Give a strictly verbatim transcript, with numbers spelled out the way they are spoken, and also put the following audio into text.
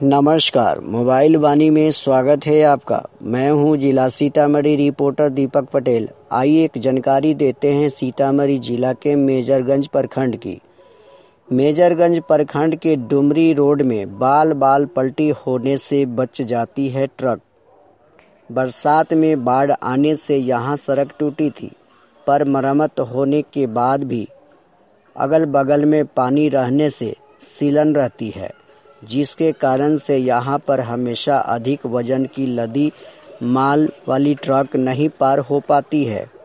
नमस्कार, मोबाइल वाणी में स्वागत है आपका। मैं हूं जिला सीतामढ़ी रिपोर्टर दीपक पटेल। आइए एक जानकारी देते हैं सीतामढ़ी जिला के मेजरगंज प्रखंड की। मेजरगंज प्रखंड के डुमरी रोड में बाल बाल पलटी होने से बच जाती है ट्रक। बरसात में बाढ़ आने से यहां सड़क टूटी थी, पर मरम्मत होने के बाद भी अगल बगल में पानी रहने से सीलन रहती है, जिसके कारण से यहाँ पर हमेशा अधिक वजन की लदी माल वाली ट्रक नहीं पार हो पाती है।